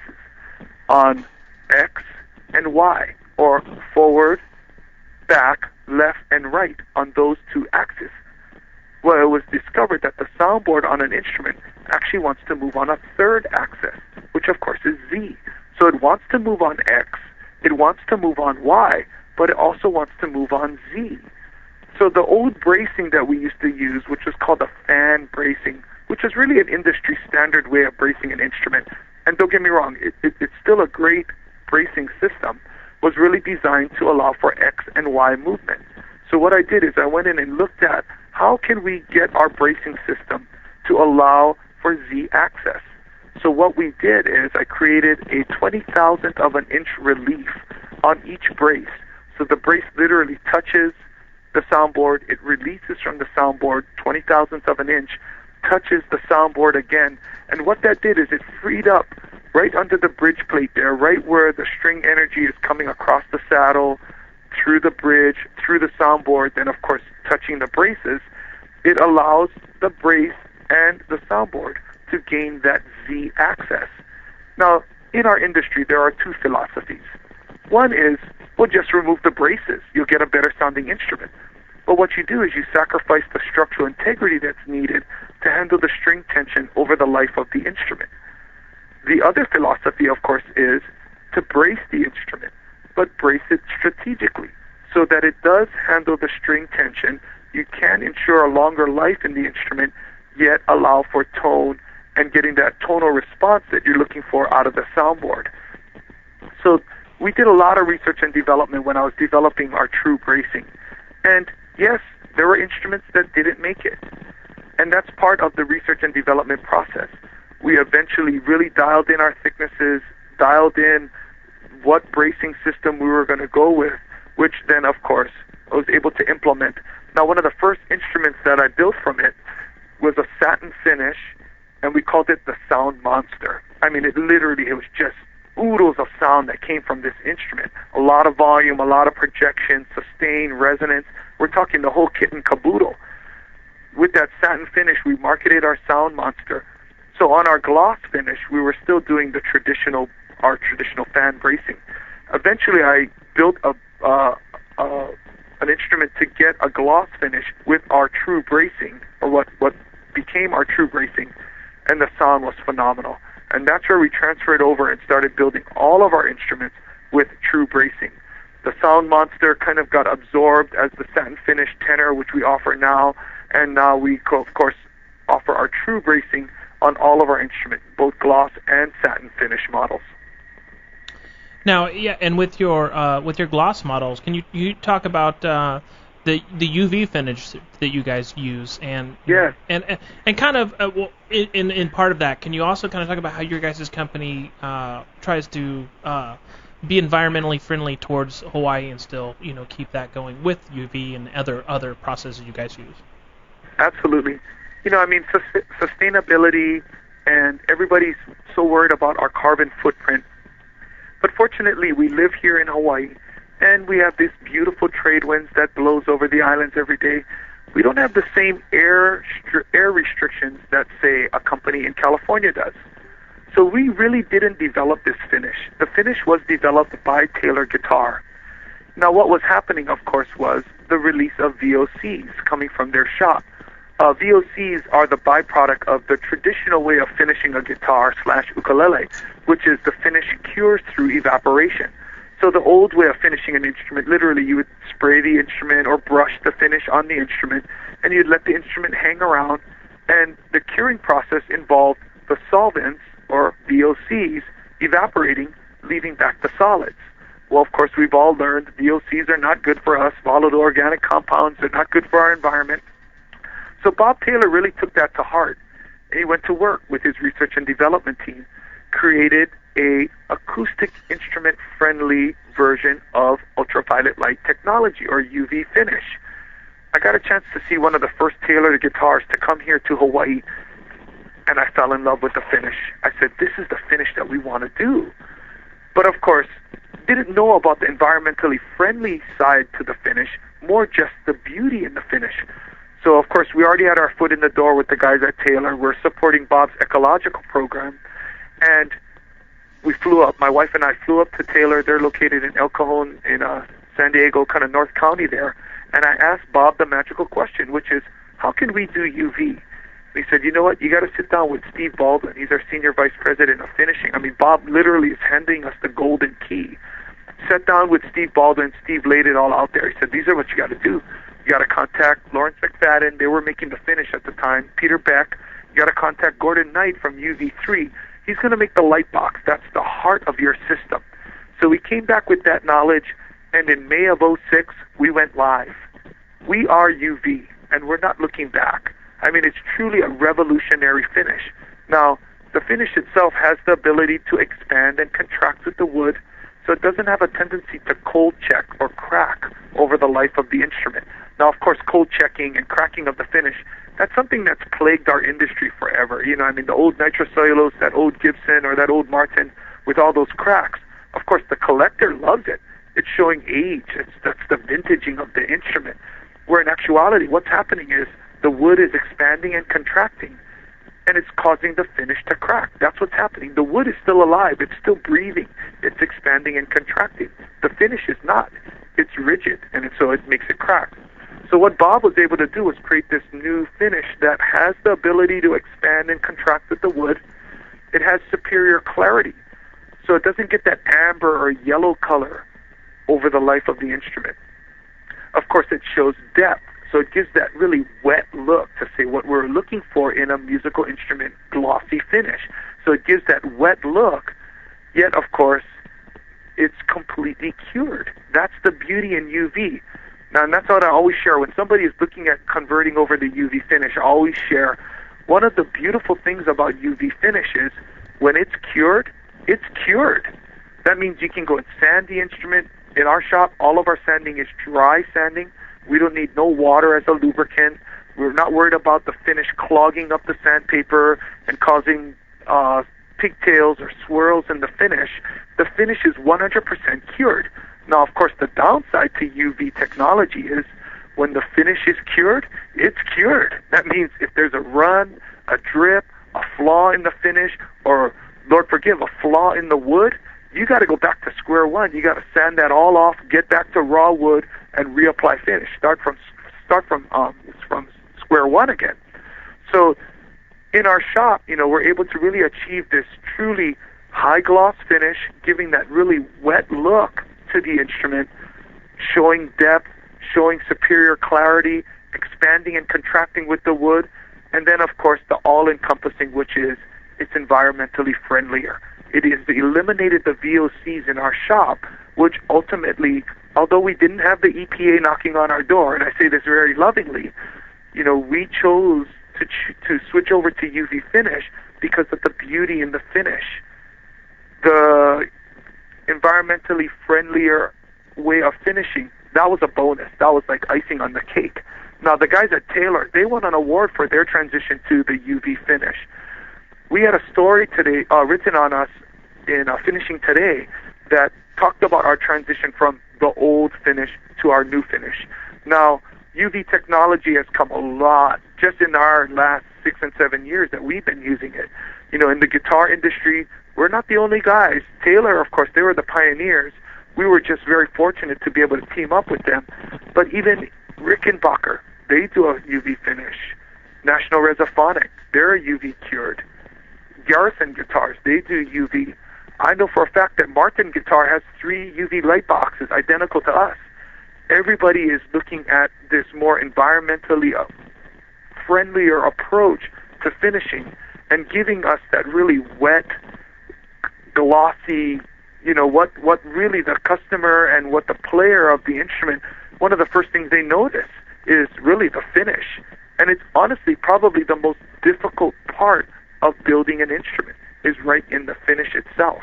on X and Y, or forward, back, left, and right on those two axes. Well, it was discovered that the soundboard on an instrument actually wants to move on a third axis, which of course is Z. So it wants to move on X, it wants to move on Y, but it also wants to move on Z. So the old bracing that we used to use, which was called a fan bracing, which is really an industry standard way of bracing an instrument, and don't get me wrong, it, it, it's still a great bracing system, was really designed to allow for X and Y movement. So what I did is I went in and looked at how can we get our bracing system to allow for Z access. So what we did is I created a twenty thousandth of an inch relief on each brace. So the brace literally touches the soundboard, it releases from the soundboard twenty thousandths of an inch, touches the soundboard again, and what that did is it freed up right under the bridge plate there, right where the string energy is coming across the saddle, through the bridge, through the soundboard, then of course touching the braces. It allows the brace and the soundboard to gain that Z access. Now, in our industry, there are two philosophies. One is, well, just remove the braces. You'll get a better sounding instrument. But what you do is you sacrifice the structural integrity that's needed to handle the string tension over the life of the instrument. The other philosophy, of course, is to brace the instrument, but brace it strategically so that it does handle the string tension. You can ensure a longer life in the instrument, yet allow for tone and getting that tonal response that you're looking for out of the soundboard. So we did a lot of research and development when I was developing our true bracing. And yes, there were instruments that didn't make it. And that's part of the research and development process. We eventually really dialed in our thicknesses, dialed in what bracing system we were going to go with, which then, of course, I was able to implement. Now, one of the first instruments that I built from it was a satin finish, and we called it the Sound Monster. I mean, it literally, it was just oodles of sound that came from this instrument. A lot of volume, a lot of projection, sustain, resonance. We're talking the whole kit and caboodle. With that satin finish, we marketed our Sound Monster. So on our gloss finish, we were still doing the traditional, our traditional fan bracing. Eventually, I built a uh, uh, an instrument to get a gloss finish with our true bracing, or what, what became our true bracing, and the sound was phenomenal. And that's where we transferred over and started building all of our instruments with true bracing. The Sound Monster kind of got absorbed as the satin finish tenor, which we offer now, and now we, of course, offer our true bracing on all of our instruments, both gloss and satin finish models. Now, yeah, and with your uh, with your gloss models, can you you talk about uh, the the U V finish that you guys use, and yeah, and and, and kind of uh, well, in in part of that, can you also kind of talk about how your guys' company uh, tries to uh, be environmentally friendly towards Hawaii and still, you know, keep that going with U V and other other processes you guys use? Absolutely. You know, I mean, sus- sustainability and everybody's so worried about our carbon footprint. But fortunately, we live here in Hawaii, and we have this beautiful trade winds that blows over the islands every day. We don't have the same air air restrictions that, say, a company in California does. So we really didn't develop this finish. The finish was developed by Taylor Guitar. Now, what was happening, of course, was the release of V O Cs coming from their shop. Uh, V O Cs are the byproduct of the traditional way of finishing a guitar slash ukulele, which is the finish cures through evaporation. So the old way of finishing an instrument, literally you would spray the instrument or brush the finish on the instrument, and you'd let the instrument hang around, and the curing process involved the solvents, or V O Cs, evaporating, leaving back the solids. Well, of course, we've all learned V O Cs are not good for us. Volatile organic compounds are not good for our environment. So Bob Taylor really took that to heart. And he went to work with his research and development team, created a acoustic instrument-friendly version of ultraviolet light technology, or U V finish. I got a chance to see one of the first Taylor guitars to come here to Hawaii, and I fell in love with the finish. I said, this is the finish that we want to do. But of course, didn't know about the environmentally friendly side to the finish, more just the beauty in the finish. So of course, we already had our foot in the door with the guys at Taylor. We're supporting Bob's ecological program, and we flew up. My wife and I flew up to Taylor. They're located in El Cajon in uh, San Diego, kind of North County there. And I asked Bob the magical question, which is, how can we do U V? He said, you know what, you got to sit down with Steve Baldwin. He's our senior vice president of finishing. I mean, Bob literally is handing us the golden key. Sat down with Steve Baldwin. Steve laid it all out there. He said, these are what you got to do. You got to contact Lawrence McFadden. They were making the finish at the time. Peter Beck. You got to contact Gordon Knight from U V three. He's going to make the light box. That's the heart of your system. So we came back with that knowledge, and in May of oh six, we went live. We are U V, and we're not looking back. I mean, it's truly a revolutionary finish. Now, the finish itself has the ability to expand and contract with the wood, so it doesn't have a tendency to cold check or crack over the life of the instrument. Now, of course, cold checking and cracking of the finish, that's something that's plagued our industry forever. You know, I mean, the old nitrocellulose, that old Gibson or that old Martin with all those cracks, of course, the collector loves it. It's showing age. It's, that's the vintaging of the instrument. Where in actuality, what's happening is the wood is expanding and contracting, and it's causing the finish to crack. That's what's happening. The wood is still alive. It's still breathing. It's expanding and contracting. The finish is not. It's rigid, and it, so it makes it crack. So what Bob was able to do was create this new finish that has the ability to expand and contract with the wood. It has superior clarity, so it doesn't get that amber or yellow color over the life of the instrument. Of course, it shows depth, so it gives that really wet look to say what we're looking for in a musical instrument glossy finish. So it gives that wet look, yet, of course, it's completely cured. That's the beauty in U V. Now, and that's what I always share. When somebody is looking at converting over to U V finish, I always share one of the beautiful things about U V finish is when it's cured, it's cured. That means you can go and sand the instrument. In our shop, all of our sanding is dry sanding. We don't need no water as a lubricant. We're not worried about the finish clogging up the sandpaper and causing uh, pigtails or swirls in the finish. The finish is one hundred percent cured. Now, of course, the downside to U V technology is when the finish is cured, it's cured. That means if there's a run, a drip, a flaw in the finish, or, Lord forgive, a flaw in the wood, you got to go back to square one. You got to sand that all off, get back to raw wood, and reapply finish. Start from start from um, from square one again. So in our shop, you know, we're able to really achieve this truly high gloss finish, giving that really wet look to the instrument, showing depth, showing superior clarity, expanding and contracting with the wood, and then of course the all-encompassing, which is it's environmentally friendlier. It is eliminated the V O Cs in our shop, which ultimately, although we didn't have the E P A knocking on our door, and I say this very lovingly, you know, we chose to ch- to switch over to U V finish because of the beauty in the finish. The environmentally friendlier way of finishing, that was a bonus. That was like icing on the cake. Now, the guys at Taylor, they won an award for their transition to the U V finish. we had a story today uh, written on us in uh, Finishing Today that talked about our transition from the old finish to our new finish. Now, U V technology has come a lot just in our last six and seven years that we've been using it. You know, in the guitar industry, we're not the only guys. Taylor, of course, they were the pioneers. We were just very fortunate to be able to team up with them. But even Rickenbacker, they do a U V finish. National Resophonic, they're U V cured. Garrison guitars, they do U V. I know for a fact that Martin guitar has three U V light boxes identical to us. Everybody is looking at this more environmentally uh, friendlier approach to finishing and giving us that really wet, glossy, you know, what, what really the customer and what the player of the instrument, one of the first things they notice is really the finish. And it's honestly probably the most difficult part of building an instrument is right in the finish itself.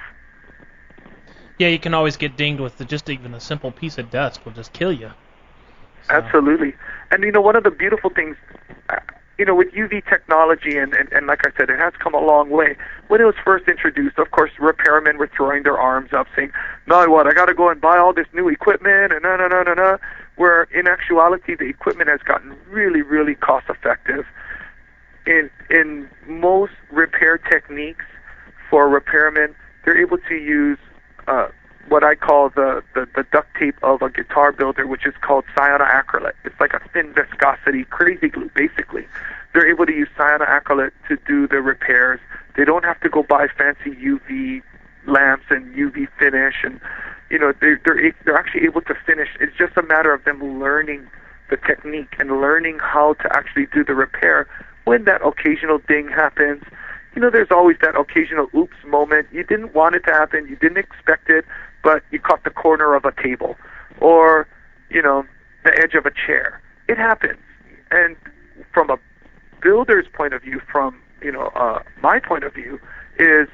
Yeah, you can always get dinged with the, just even a simple piece of dust will just kill you. So. Absolutely. And, you know, one of the beautiful things, uh, you know, with U V technology, and, and, and like I said, it has come a long way. When it was first introduced, of course, repairmen were throwing their arms up saying, no, what, I got to go and buy all this new equipment, and no, no, no, no, no. Where in actuality, the equipment has gotten really, really cost-effective. In, in most repair techniques for repairmen, they're able to use Uh, what I call the, the, the duct tape of a guitar builder, which is called cyanoacrylate. It's like a thin viscosity crazy glue, basically. They're able to use cyanoacrylate to do the repairs. They don't have to go buy fancy U V lamps and U V finish, and you know they're they're they're actually able to finish. It's just a matter of them learning the technique and learning how to actually do the repair. When that occasional ding happens, you know, there's always that occasional oops moment. You didn't want it to happen. You didn't expect it, but you caught the corner of a table or, you know, the edge of a chair. It happens. And from a builder's point of view, from, you know, uh, my point of view, is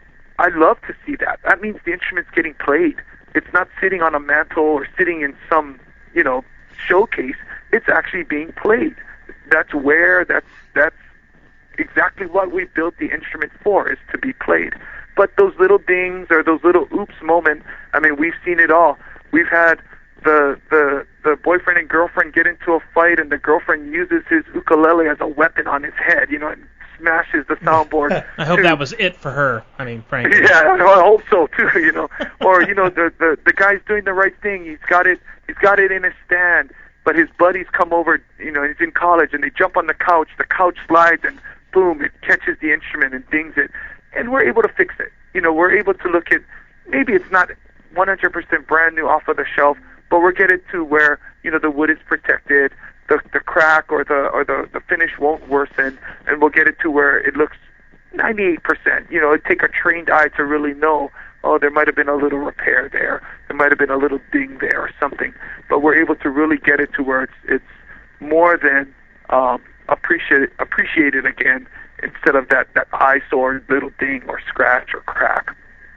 I love to see that. That means the instrument's getting played. It's not sitting on a mantle or sitting in some, you know, showcase. It's actually being played. That's where, that's, that's, exactly what we built the instrument for, is to be played. But those little dings or those little oops moments, I mean, we've seen it all. We've had the the the boyfriend and girlfriend get into a fight, and the girlfriend uses his ukulele as a weapon on his head, you know, and smashes the soundboard. I hope to, that was it for her. I mean, frankly. Yeah, I hope so too. You know, or you know, the the the guy's doing the right thing. He's got it. He's got it in his stand, but his buddies come over. You know, he's in college, and they jump on the couch. The couch slides, and boom, it catches the instrument and dings it. And we're able to fix it. You know, we're able to look at, maybe it's not one hundred percent brand new off of the shelf, but we're getting to where, you know, the wood is protected, the the crack or the or the, the finish won't worsen, and we'll get it to where it looks ninety-eight percent. You know, it'd take a trained eye to really know, oh, there might have been a little repair there, there might have been a little ding there or something. But we're able to really get it to where it's, it's more than um, appreciate appreciated again, instead of that, that eyesore little ding or scratch or crack.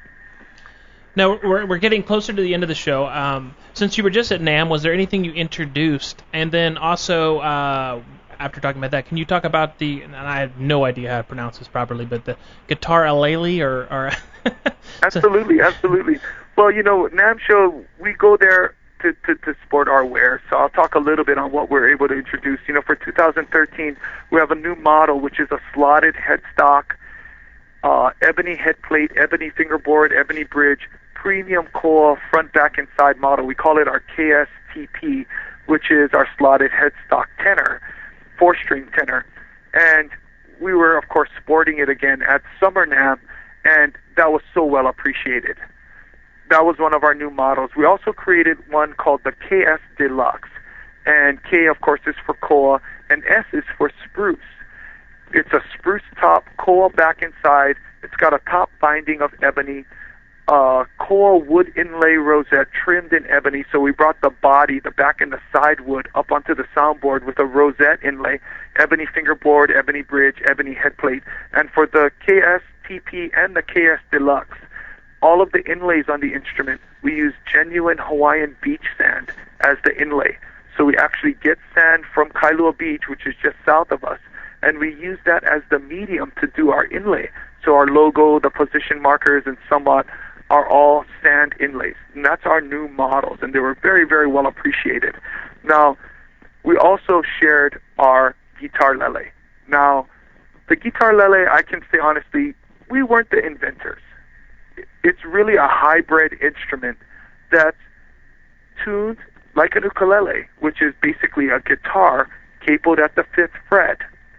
Now, we're, we're getting closer to the end of the show. Um, since you were just at NAMM, was there anything you introduced? And then also, uh, after talking about that, can you talk about the, and I have no idea how to pronounce this properly, but the guitar ukulele or... or Absolutely, absolutely. Well, you know, NAMM show, we go there To, to, to sport our wear. So I'll talk a little bit on what we're able to introduce. You know, for two thousand thirteen, we have a new model, which is a slotted headstock, uh, ebony headplate, ebony fingerboard, ebony bridge, premium coil, front, back, and side model. We call it our K S T P, which is our slotted headstock tenor, four-string tenor. And we were, of course, sporting it again at Summer NAMM, and that was so well appreciated. That was one of our new models. We also created one called the K S Deluxe. And K, of course, is for koa, and S is for spruce. It's a spruce top, koa back and side. It's got a top binding of ebony, uh, koa wood inlay rosette trimmed in ebony. So we brought the body, the back and the side wood, up onto the soundboard with a rosette inlay, ebony fingerboard, ebony bridge, ebony headplate. And for the K S T P and the K S Deluxe, all of the inlays on the instrument, we use genuine Hawaiian beach sand as the inlay. So we actually get sand from Kailua Beach, which is just south of us, and we use that as the medium to do our inlay. So our logo, the position markers, and somewhat are all sand inlays. And that's our new models, and they were very, very well appreciated. Now, we also shared our guitar lele. Now, the guitar lele, I can say honestly, we weren't the inventors. It's really a hybrid instrument that's tuned like an ukulele, which is basically a guitar capoed at the fifth fret,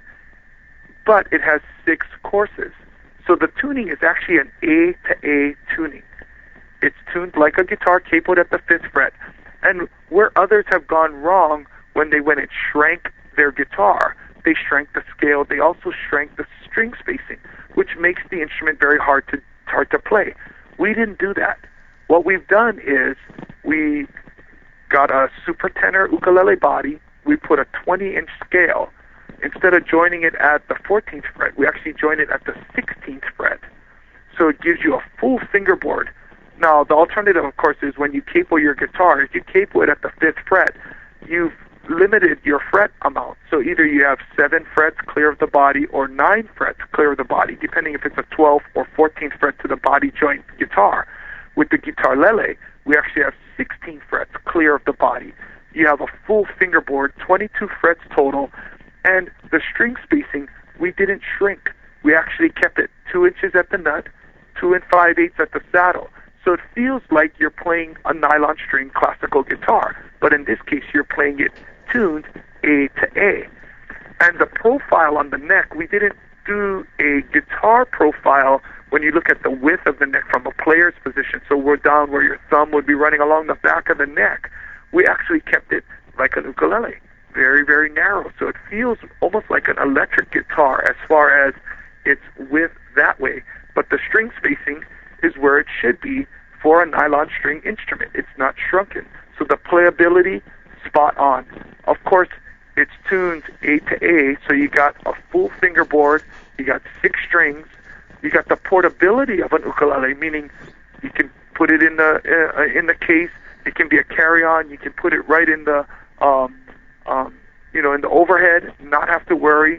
but it has six courses. So the tuning is actually an A to A tuning. It's tuned like a guitar capoed at the fifth fret. And where others have gone wrong when they went and shrank their guitar, they shrank the scale, they also shrank the string spacing, which makes the instrument very hard to hard to play. We didn't do that. What we've done is we got a super tenor ukulele body, we put a twenty inch scale. Instead of joining it at the fourteenth fret, we actually join it at the sixteenth fret. So it gives you a full fingerboard. Now, the alternative, of course, is when you capo your guitar, if you capo it at the fifth fret, you've limited your fret amount. So either you have seven frets clear of the body or nine frets clear of the body, depending if it's a twelfth or fourteenth fret to the body joint guitar. With the guitar lele, we actually have sixteen frets clear of the body. You have a full fingerboard, twenty-two frets total, and the string spacing, we didn't shrink. We actually kept it two inches at the nut, two and five eighths at the saddle. So it feels like you're playing a nylon string classical guitar, but in this case you're playing it tuned A to A. And the profile on the neck, we didn't do a guitar profile when you look at the width of the neck from a player's position, so we're down where your thumb would be running along the back of the neck. We actually kept it like an ukulele, very, very narrow. So it feels almost like an electric guitar as far as its width that way. But the string spacing is where it should be for a nylon string instrument. It's not shrunken. So the playability, spot on. Of course, it's tuned A to A, so you got a full fingerboard, you got six strings, you got the portability of an ukulele, meaning you can put it in the uh, in the case. It can be a carry-on. You can put it right in the um, um, you know in the overhead, not have to worry.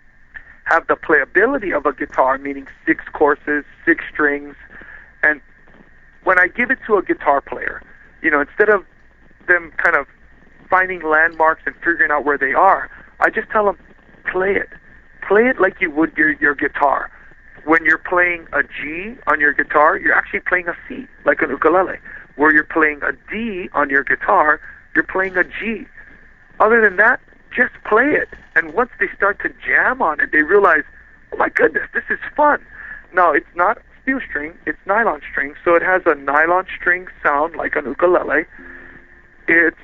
Have the playability of a guitar, meaning six courses, six strings, and when I give it to a guitar player, you know, instead of them kind of finding landmarks and figuring out where they are, I just tell them, play it. Play it like you would your, your guitar. When you're playing a G on your guitar, you're actually playing a C, like an ukulele. Where you're playing a D on your guitar, you're playing a G. Other than that, just play it. And once they start to jam on it, they realize, oh my goodness, this is fun. Now, it's not steel string, it's nylon string, so it has a nylon string sound like an ukulele. It's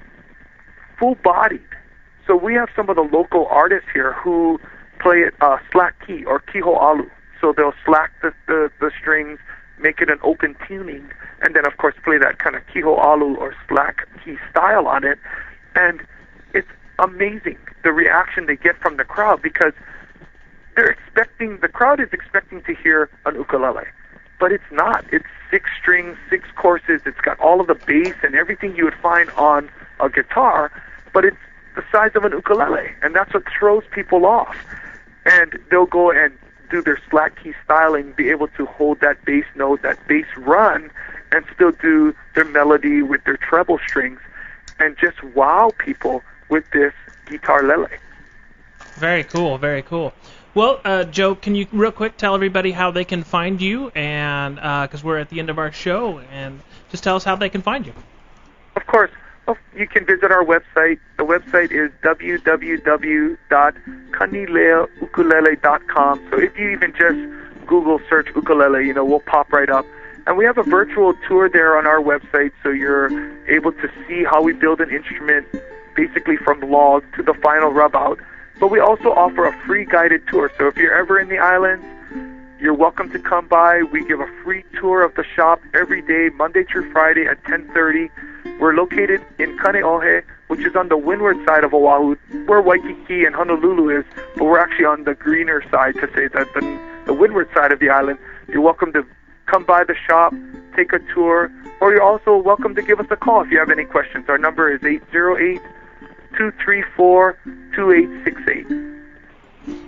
full-bodied. So we have some of the local artists here who play it uh, slack key or kiho alu. So they'll slack the, the, the strings, make it an open tuning, and then, of course, play that kind of kiho alu or slack key style on it. And it's amazing the reaction they get from the crowd, because they're expecting, the crowd is expecting to hear an ukulele, but it's not. It's six strings, six courses. It's got all of the bass and everything you would find on a guitar, but it's the size of an ukulele, and that's what throws people off. And they'll go and do their slack key styling, be able to hold that bass note, that bass run, and still do their melody with their treble strings, and just wow people with this guitar lele. Very cool, very cool. Well, uh, Joe, can you real quick tell everybody how they can find you, and because uh, we're at the end of our show, and just tell us how they can find you. Of course. Well, you can visit our website. The website is w w w dot kanilea ukulele dot com. So if you even just Google search ukulele, you know, we'll pop right up. And we have a virtual tour there on our website, so you're able to see how we build an instrument, basically from log to the final rub out. But we also offer a free guided tour. So if you're ever in the islands, you're welcome to come by. We give a free tour of the shop every day, Monday through Friday at ten thirty. We're located in Kaneohe, which is on the windward side of Oahu, where Waikiki and Honolulu is, but we're actually on the greener side, to say that the, the windward side of the island. You're welcome to come by the shop, take a tour, or you're also welcome to give us a call if you have any questions. Our number is eight zero eight, two three four, two eight six eight.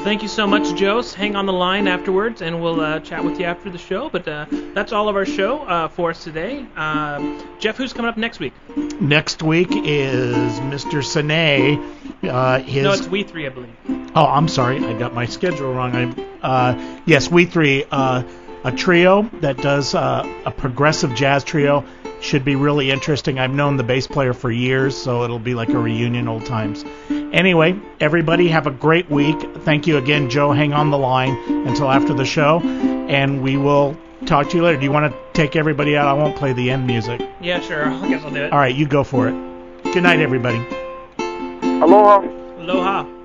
thank you so much, Joe. Hang on the line afterwards, and we'll uh, chat with you after the show. But uh, that's all of our show uh, for us today. Uh, Jeff, who's coming up next week? Next week is Mister Sine. Uh, his... No, it's We Three, I believe. Oh, I'm sorry. I got my schedule wrong. I, uh, yes, We Three, uh, a trio that does uh, a progressive jazz trio. Should be really interesting. I've known the bass player for years, so it'll be like a reunion, old times. Anyway, everybody have a great week. Thank you again, Joe. Hang on the line until after the show, and we will talk to you later. Do you want to take everybody out? I won't play the end music. Yeah, sure. I guess I'll do it. All right, you go for it. Good night, everybody. Aloha. Aloha.